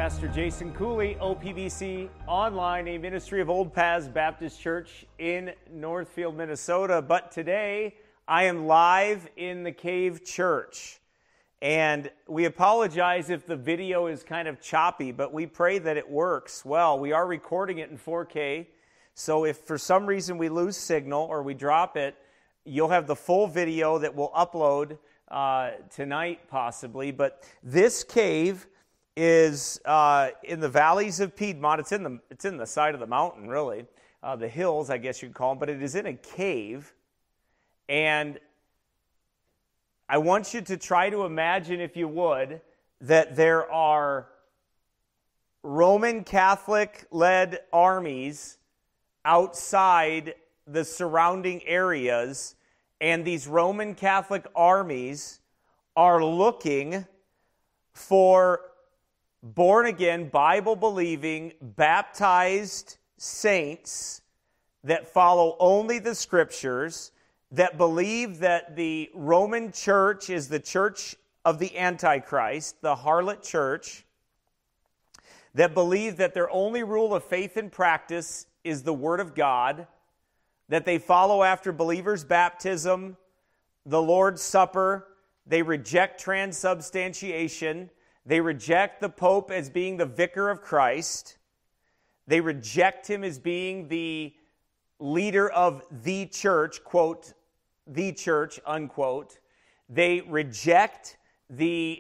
Pastor Jason Cooley, OPBC Online, a ministry of Old Paths Baptist Church in Northfield, Minnesota. But today, I am live in the Cave Church. And we apologize if the video is kind of choppy, but we pray that it works well. We are recording it in 4K, so if for some reason we lose signal or we drop it, you'll have the full video that we'll upload tonight possibly. But this cave is in the valleys of Piedmont. It's in the side of the mountain, really, the hills, I guess you'd call them. But it is in a cave, and I want you to try to imagine, if you would, that there are Roman Catholic-led armies outside the surrounding areas, and these Roman Catholic armies are looking for born-again, Bible-believing, baptized saints that follow only the Scriptures, that believe that the Roman Church is the church of the Antichrist, the harlot church, that believe that their only rule of faith and practice is the Word of God, that they follow after believers' baptism, the Lord's Supper, they reject transubstantiation, they reject the Pope as being the vicar of Christ, they reject him as being the leader of the church, quote, the church, unquote. They reject the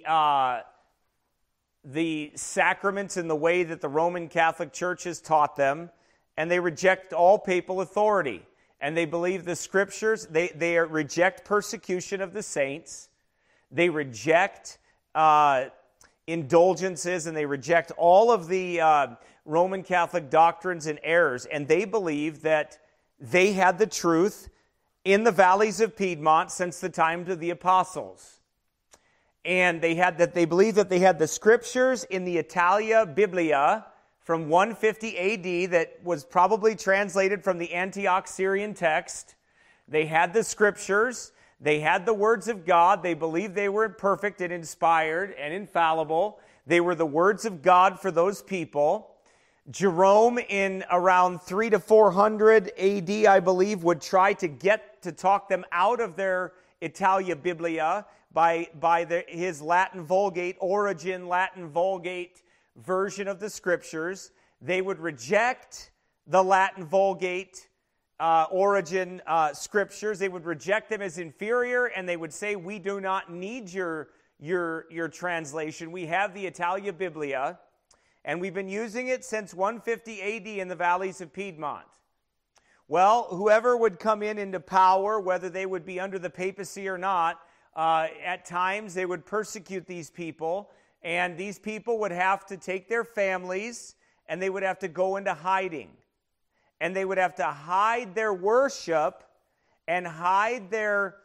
sacraments in the way that the Roman Catholic Church has taught them, and they reject all papal authority. And they believe the Scriptures, they reject persecution of the saints, they reject indulgences, and they reject all of the Roman Catholic doctrines and errors, and they believe that they had the truth in the valleys of Piedmont since the times of the apostles. And they believed that they had the Scriptures in the Italia Biblia from 150 AD that was probably translated from the Antioch Syrian text. They had the Scriptures, they had the words of God, they believed they were perfect and inspired and infallible. They were the words of God for those people. Jerome, in around 300 to 400 AD, I believe, would try to talk them out of their Italia Biblia by his Latin Vulgate, Origen Latin Vulgate version of the Scriptures. They would reject the Latin Vulgate Origen Scriptures. They would reject them as inferior, and they would say, we do not need your translation. We have the Italia Biblia, and we've been using it since 150 AD in the valleys of Piedmont. Well, whoever would come into power, whether they would be under the papacy or not, at times they would persecute these people, and these people would have to take their families, and they would have to go into hiding. And they would have to hide their worship and hide their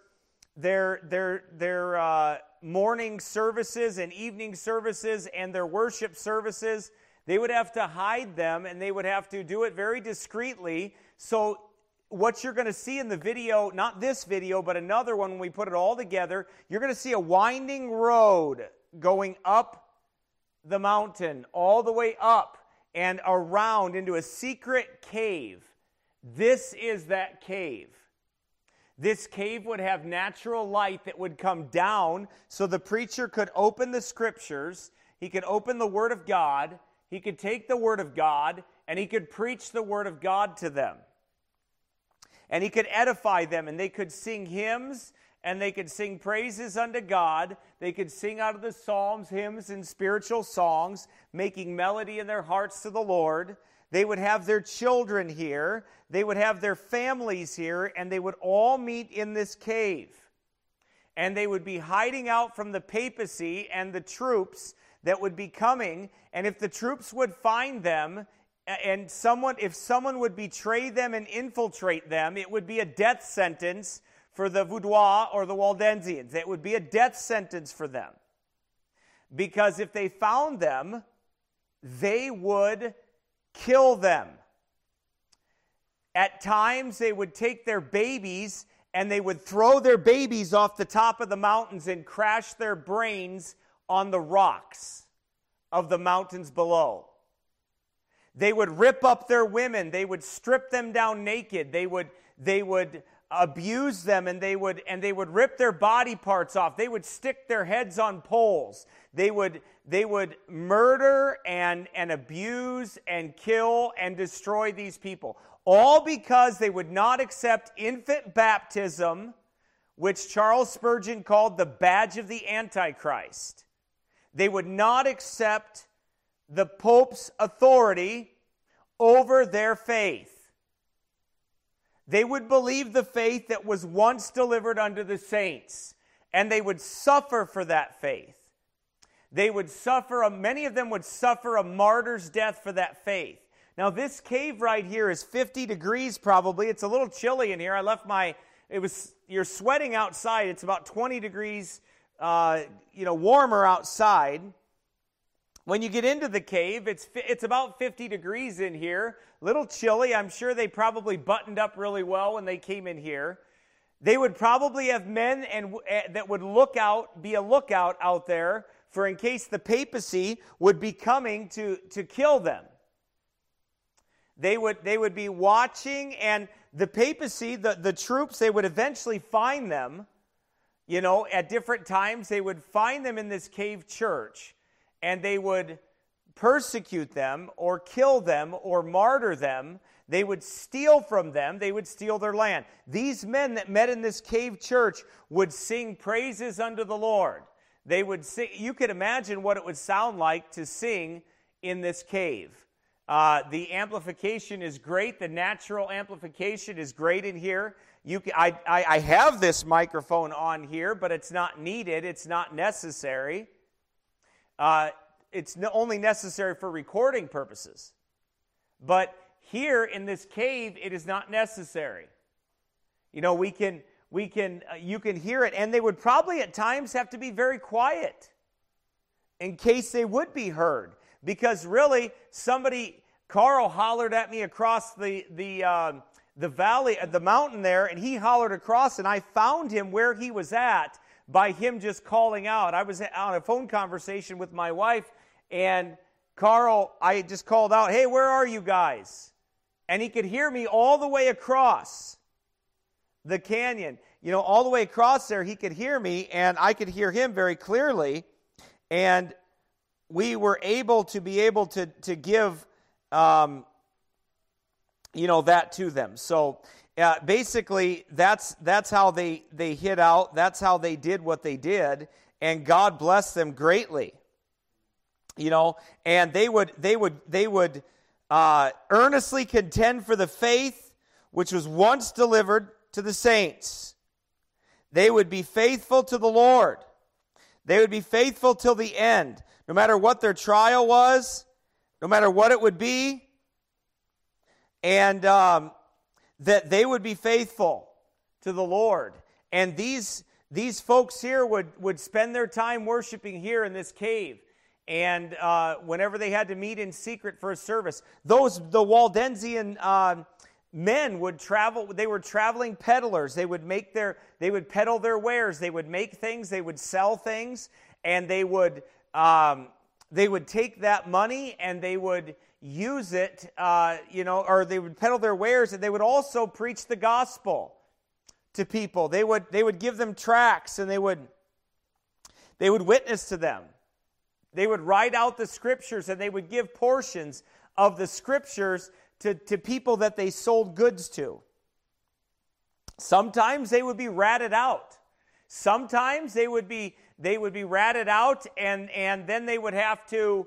morning services and evening services and their worship services. They would have to hide them, and they would have to do it very discreetly. So what you're going to see in the video, not this video, but another one when we put it all together, you're going to see a winding road going up the mountain, all the way up and around into a secret cave. This is that cave. This cave would have natural light that would come down so the preacher could open the Scriptures, he could open the Word of God, he could take the Word of God, and he could preach the Word of God to them. And he could edify them, and they could sing hymns, and they could sing praises unto God. They could sing out of the Psalms, hymns, and spiritual songs, making melody in their hearts to the Lord. They would have their children here. They would have their families here, and they would all meet in this cave. And they would be hiding out from the papacy and the troops that would be coming. And if the troops would find them, and if someone would betray them and infiltrate them, it would be a death sentence for the Vaudois or the Waldensians. It would be a death sentence for them. Because if they found them, they would kill them. At times, they would take their babies and they would throw their babies off the top of the mountains and crash their brains on the rocks of the mountains below. They would rip up their women. They would strip them down naked. They would abuse them, and they would rip their body parts off. They would stick their heads on poles. They would murder and abuse and kill and destroy these people. All because they would not accept infant baptism, which Charles Spurgeon called the badge of the Antichrist. They would not accept the Pope's authority over their faith. They would believe the faith that was once delivered unto the saints, and they would suffer for that faith. They would suffer, many of them would suffer a martyr's death for that faith. Now this cave right here is 50 degrees probably. It's a little chilly in here. You're sweating outside. It's about 20 degrees, warmer outside. When you get into the cave, it's about 50 degrees in here. A little chilly. I'm sure they probably buttoned up really well when they came in here. They would probably have men that would be a lookout out there for in case the papacy would be coming to kill them. They would be watching, and the papacy, the troops, they would eventually find them, at different times. They would find them in this cave church, and they would persecute them or kill them or martyr them. They would steal from them. They would steal their land. These men that met in this cave church would sing praises unto the Lord. They would sing. You could imagine what it would sound like to sing in this cave. The amplification is great. The natural amplification is great in here. I have this microphone on here, but it's not needed. It's not necessary. It's only necessary for recording purposes. But here in this cave, it is not necessary. You can hear it, and they would probably at times have to be very quiet in case they would be heard. Because really, Carl hollered at me across the valley, the mountain there, and he hollered across, and I found him where he was at by him just calling out. I was on a phone conversation with my wife, and Carl, I just called out, "Hey, where are you guys?" And he could hear me all the way across the canyon. All the way across there, he could hear me, and I could hear him very clearly. And we were able to give, that to them. So basically, that's how they hid out. That's how they did what they did, and God blessed them greatly. And they would earnestly contend for the faith which was once delivered to the saints. They would be faithful to the Lord. They would be faithful till the end, no matter what their trial was, no matter what it would be, and that they would be faithful to the Lord. And these folks here would spend their time worshiping here in this cave. And whenever they had to meet in secret for a service, the Waldensian men would travel. They were traveling peddlers. They would peddle their wares. They would make things. They would sell things, and they would take that money and they would use it, or they would peddle their wares, and they would also preach the gospel to people. They would give them tracts, and they would witness to them. They would write out the scriptures, and they would give portions of the scriptures to people that they sold goods to. Sometimes they would be ratted out. Sometimes they would be ratted out, and then they would have to,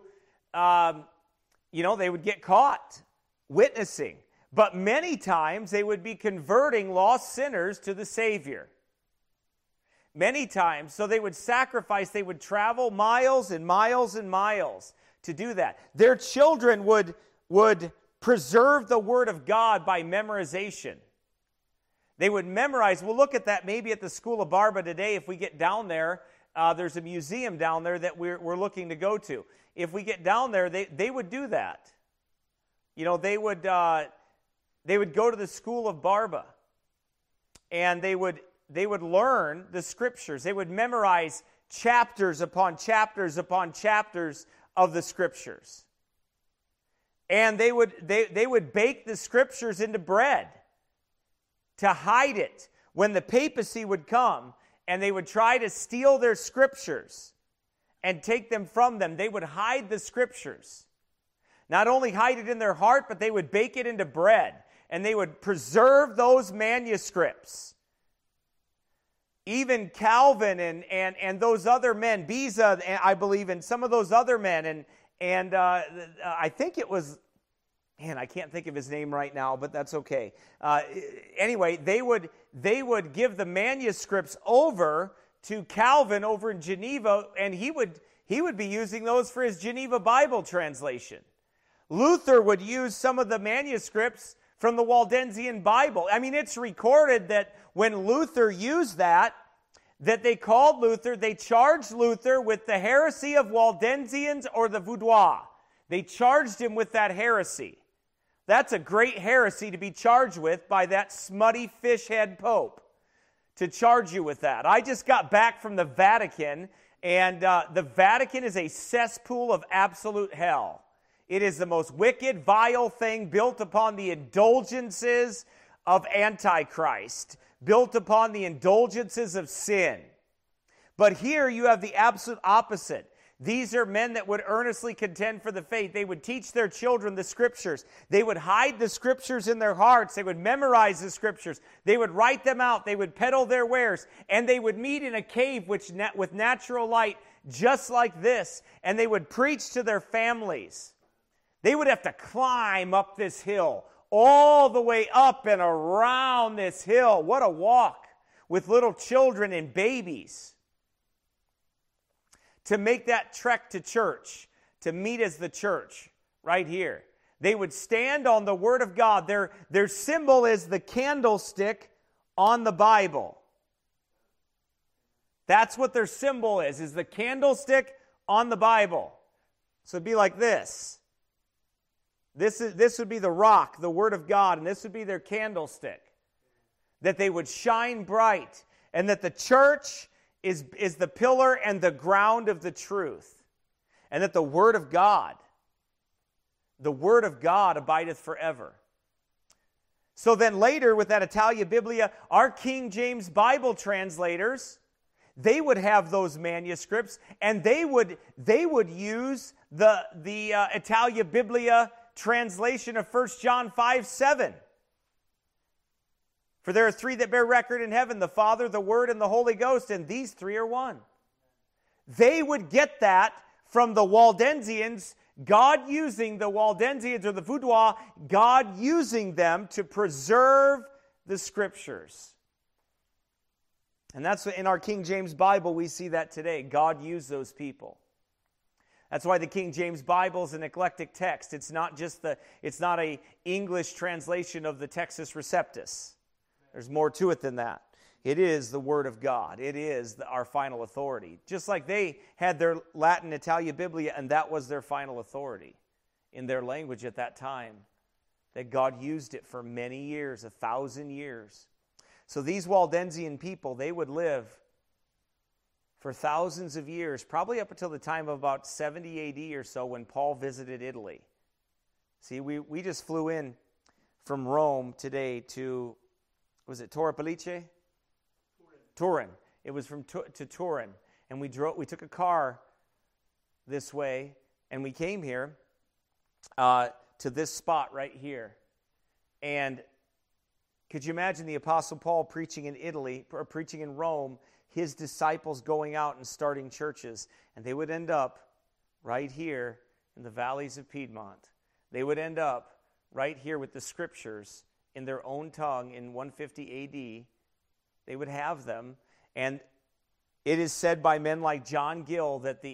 they would get caught witnessing. But many times they would be converting lost sinners to the Savior. Many times, so they would sacrifice, they would travel miles and miles and miles to do that. Their children would preserve the Word of God by memorization. They would memorize. We'll look at that maybe at the School of Barba today. If we get down there, there's a museum down there that we're looking to go to. If we get down there, they would do that. They would go to the School of Barba, and they would learn the scriptures. They would memorize chapters upon chapters upon chapters of the Scriptures. And they would bake the Scriptures into bread to hide it when the papacy would come and they would try to steal their Scriptures and take them from them. They would hide the Scriptures. Not only hide it in their heart, but they would bake it into bread. And they would preserve those manuscripts. Even Calvin and those other men, Beza, I believe, and some of those other men, and I think it was, man, I can't think of his name right now, but that's okay. Anyway, they would give the manuscripts over to Calvin over in Geneva, and he would be using those for his Geneva Bible translation. Luther would use some of the manuscripts from the Waldensian Bible. I mean, it's recorded that when Luther used that they called Luther, they charged Luther with the heresy of Waldensians or the Vaudois. They charged him with that heresy. That's a great heresy to be charged with by that smutty fishhead pope, to charge you with that. I just got back from the Vatican, and the Vatican is a cesspool of absolute hell. It is the most wicked, vile thing built upon the indulgences of Antichrist, built upon the indulgences of sin. But here you have the absolute opposite. These are men that would earnestly contend for the faith. They would teach their children the Scriptures. They would hide the Scriptures in their hearts. They would memorize the Scriptures. They would write them out. They would peddle their wares. And they would meet in a cave with natural light just like this. And they would preach to their families. They would have to climb up this hill, all the way up and around this hill. What a walk with little children and babies to make that trek to church, to meet as the church right here. They would stand on the Word of God. Their symbol is the candlestick on the Bible. That's what their symbol is the candlestick on the Bible. So it'd be like this. This would be the rock, the Word of God, and this would be their candlestick. That they would shine bright, and that the church is the pillar and the ground of the truth. And that the Word of God abideth forever. So then later, with that Italia Biblia, our King James Bible translators, they would have those manuscripts, and they would use the Italia Biblia translation of 1 John 5:7. For there are three that bear record in heaven, the Father, the Word, and the Holy Ghost, and these three are one. They would get that from the Waldensians, God using the Waldensians or the Vaudois, God using them to preserve the Scriptures. And that's in our King James Bible, we see that today. God used those people. That's why the King James Bible is an eclectic text. It's not a English translation of the Textus Receptus. There's more to it than that. It is the Word of God. It is our final authority. Just like they had their Latin Italia Biblia, and that was their final authority in their language at that time. That God used it for many years, 1,000 years. So these Waldensian people, they would live for thousands of years, probably up until the time of about 70 A.D. or so when Paul visited Italy. See, we just flew in from Rome today to, was it Torre Pellice? Turin. It was to Turin. And we took a car this way, and we came here to this spot right here. And could you imagine the Apostle Paul preaching in Italy, or preaching in Rome, his disciples going out and starting churches, and they would end up right here in the valleys of Piedmont. They would end up right here with the Scriptures in their own tongue in 150 A.D. They would have them, and it is said by men like John Gill that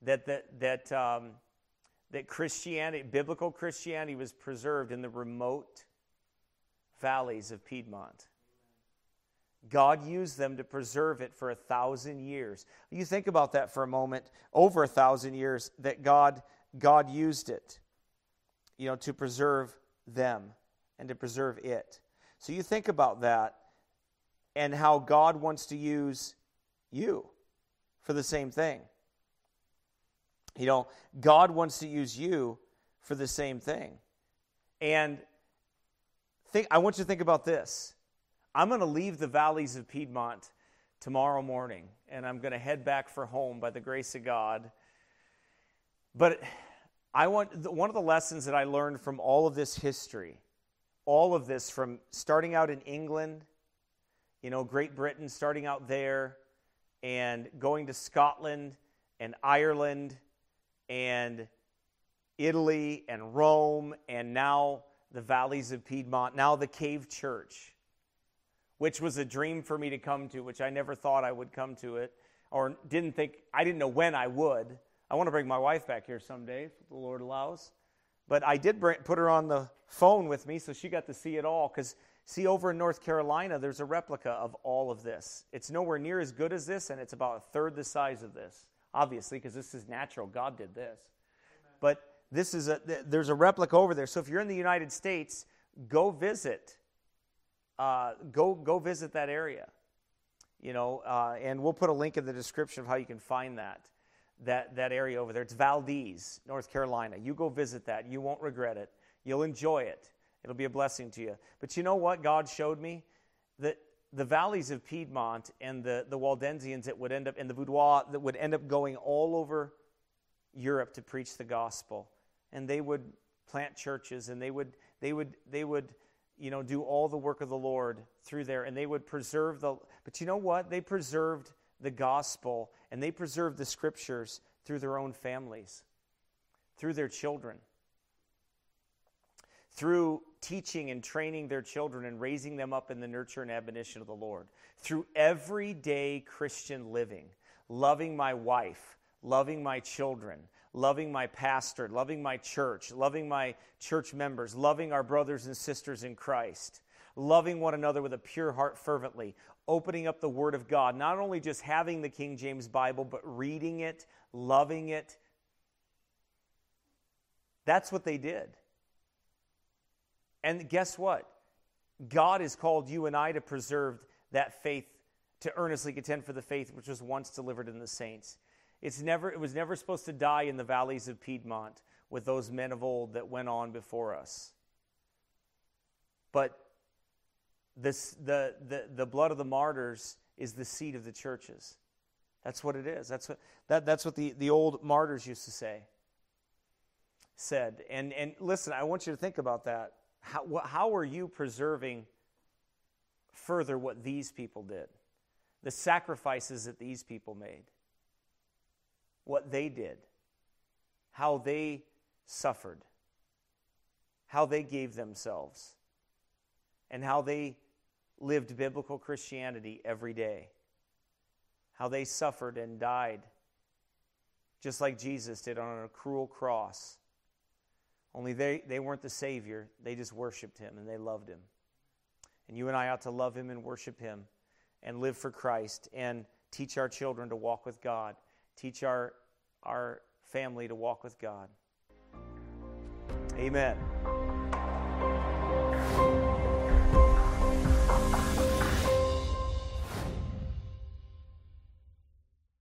Christianity, biblical Christianity, was preserved in the remote valleys of Piedmont. God used them to preserve it for 1,000 years. You think about that for a moment. Over 1,000 years that God used it, to preserve them and to preserve it. So you think about that and how God wants to use you for the same thing. God wants to use you for the same thing. And I want you to think about this. I'm going to leave the valleys of Piedmont tomorrow morning, and I'm going to head back for home by the grace of God. But one of the lessons that I learned from all of this history, all of this from starting out in England, Great Britain, starting out there, and going to Scotland and Ireland and Italy and Rome, and now the valleys of Piedmont, now the Cave Church, which was a dream for me to come to, which I never thought I would come to it, or I didn't know when I would. I want to bring my wife back here someday, if the Lord allows. But I did put her on the phone with me, so she got to see it all. Because, see, over in North Carolina, there's a replica of all of this. It's nowhere near as good as this, and it's about a third the size of this, obviously, because this is natural. God did this. Amen. But there's a replica over there. So if you're in the United States, go visit. Go visit that area. And we'll put a link in the description of how you can find that area over there. It's Valdez, North Carolina. You go visit that. You won't regret it. You'll enjoy it. It'll be a blessing to you. But you know what God showed me? That the valleys of Piedmont and the Waldensians that would end up in the Vaudois that would end up going all over Europe to preach the gospel. And they would plant churches, and they would do all the work of the Lord through there, and they would preserve but you know what? They preserved the gospel, and they preserved the scriptures through their own families, through their children, through teaching and training their children and raising them up in the nurture and admonition of the Lord, through everyday Christian living, loving my wife, loving my children, loving my pastor, loving my church, loving my church members, loving our brothers and sisters in Christ, loving one another with a pure heart fervently, opening up the Word of God, not only just having the King James Bible, but reading it, loving it. That's what they did. And guess what? God has called you and I to preserve that faith, to earnestly contend for the faith which was once delivered in the saints. It was never supposed to die in the valleys of Piedmont with those men of old that went on before us. But the blood of the martyrs is the seed of the churches. That's what it is. That's what the old martyrs used to said. And listen, I want you to think about that. How are you preserving further what these people did? The sacrifices that these people made. What they did, how they suffered, how they gave themselves, and how they lived biblical Christianity every day, how they suffered and died, just like Jesus did on a cruel cross. Only they weren't the Savior, they just worshiped Him and they loved Him. And you and I ought to love Him and worship Him and live for Christ and teach our children to walk with God. Teach our family to walk with God. Amen.